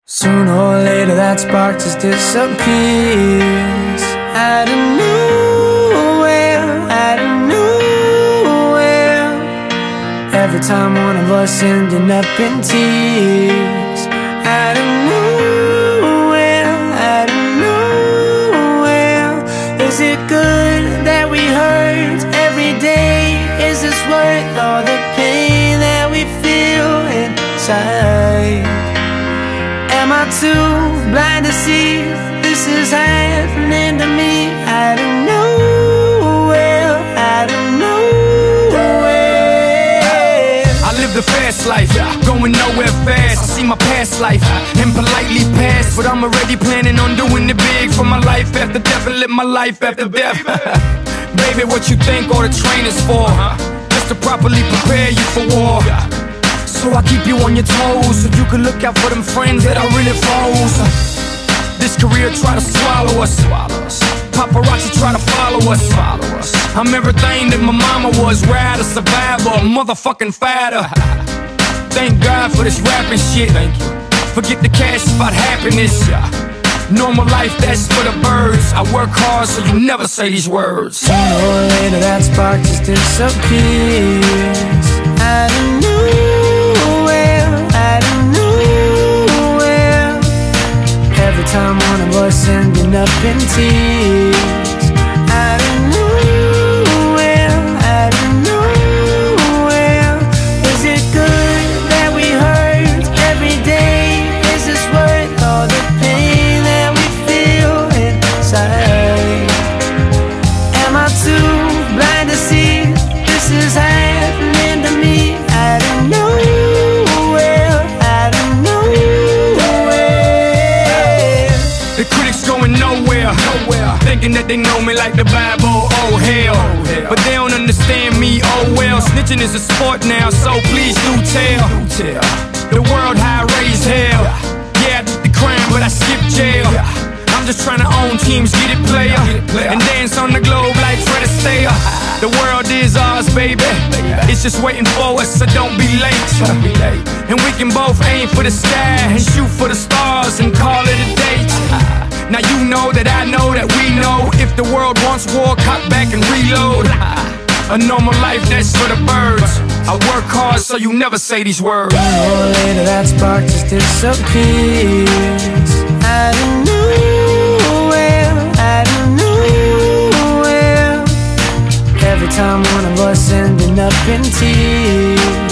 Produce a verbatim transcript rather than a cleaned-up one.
Sooner or later that spark just disappears. Out of nowhere, out of nowhere. Every time one of us ending up in tears. Out of nowhere, out of nowhere. Is it good that we hurt every day? Is this worth all the pain that we feel inside? Am I too blind to see this is happening to me? Out of nowhere, out of nowhere. I live the fast life, going nowhere fast. I see my past life and politely pass, but I'm already planning on doing it big for my life after death and live my life after death. Baby, what you think all the training's for? Just to properly prepare you for war. So I keep you on your toes, so you can look out for them friends that are really foes. This career try to swallow us. Paparazzi try to follow us. I'm everything that my mama was, ride a survivor, a motherfucking fighter. Thank God for this rapping shit. Forget the cash, it's about happiness. Normal life, that's for the birds. I work hard so you never say these words. Sooner or later that spark just disappears. Out of nowhere, out of nowhere. Every time one of us ending up in tears. Out of nowhere, out of nowhere. Is it good that we hurt every day? Is this worth all the pain that we feel inside? Am I too blind to see this is happening to me? Out of nowhere, out of nowhere. The critics going nowhere, nowhere, thinking that they know me like the Bible, oh hell. But they don't understand me, oh well. Snitching is a sport now, so please do tell the world how I raise hell. Yeah, I did the crime, but I skipped jail. I'm just trying to own teams, get it, player, and dance on the globe like Fred Astaire. The world is ours, baby. It's just waiting for us, so don't be late. And we can both aim for the sky and shoot for the stars and call it a date. Now you know that I know that we know, if the world wants war, cock back and reload. A normal life, that's for the birds. I work hard so you never say these words. Sooner or later that spark just disappears. Out of nowhere, out of nowhere. Every time one of us ending up in tears.